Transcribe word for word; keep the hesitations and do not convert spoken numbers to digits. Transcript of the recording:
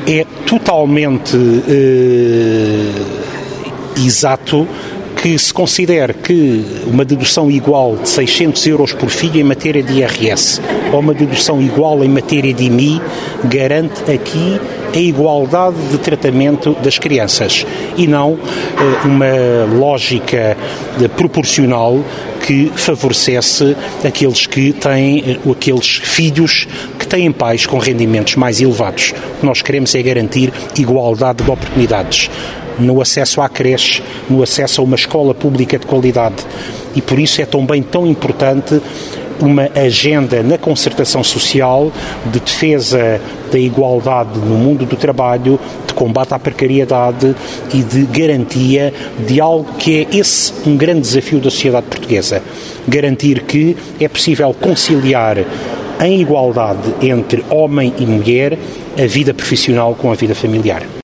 É totalmente eh, exato que se considere que uma dedução igual de seiscentos euros por filho em matéria de I R S ou uma dedução igual em matéria de I M I garante aqui a igualdade de tratamento das crianças e não eh, uma lógica de, proporcional que favorecesse aqueles que têm, aqueles filhos que têm pais com rendimentos mais elevados. O que nós queremos é garantir igualdade de oportunidades no acesso à creche, no acesso a uma escola pública de qualidade. E por isso é também tão importante uma agenda na concertação social de defesa da igualdade no mundo do trabalho, de combate à precariedade e de garantia de algo que é esse um grande desafio da sociedade portuguesa. Garantir que é possível conciliar em igualdade entre homem e mulher a vida profissional com a vida familiar.